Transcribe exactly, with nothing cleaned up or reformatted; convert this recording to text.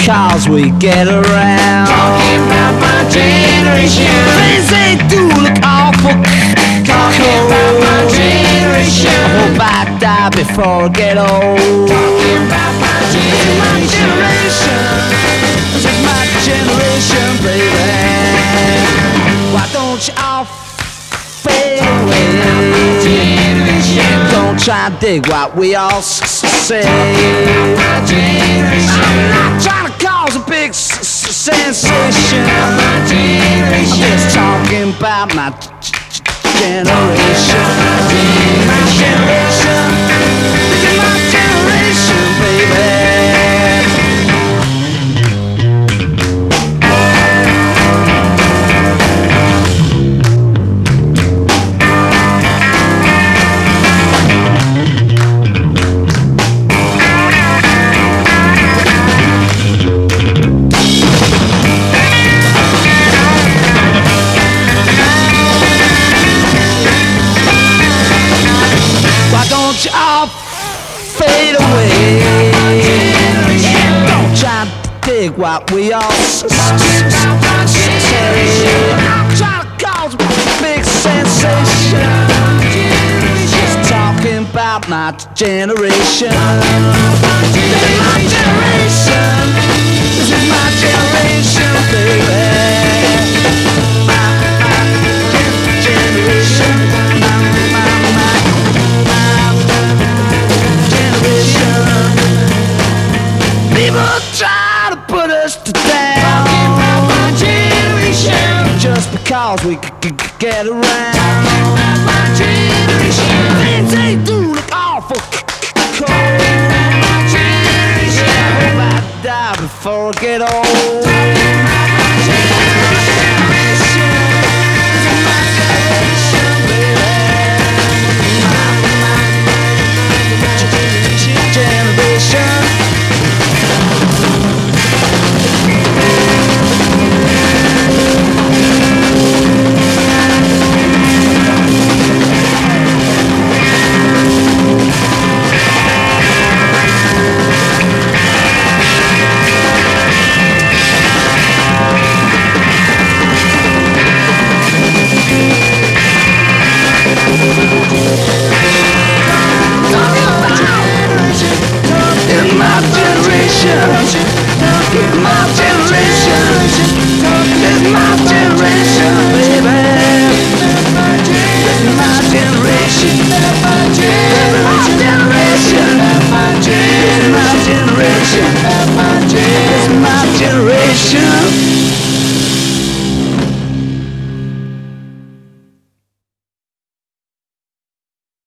because we get around. Talking about my generation. Things they do look awful. Talking about my generation. I hope I die before I get old. Talking about my generation. This is my generation, baby. Why don't you all fade away? Don't try to dig what we all say. My generation. I'm not trying to cause a big s- s- sensation. My generation. I'm just talking about my g- g- generation. My generation. This is my generation, baby. Don't you all fade away? Don't try to dig what we all s- s- s- say. I'm trying to cause a big sensation. Just talking about my generation. This is my generation. This is my generation, baby. My, my generation. My, my, my. People try to put us to down. Talking about my generation. Just because we c- c- c- get around. Talking about my generation. Things they do look awful c- c- cold. My generation. I hope I die before I get old. My generation. This is my generation, baby. My, my g- generation. In my generation, in my generation, in my generation, baby. This is my generation, this is my generation, this is my generation, this is my generation.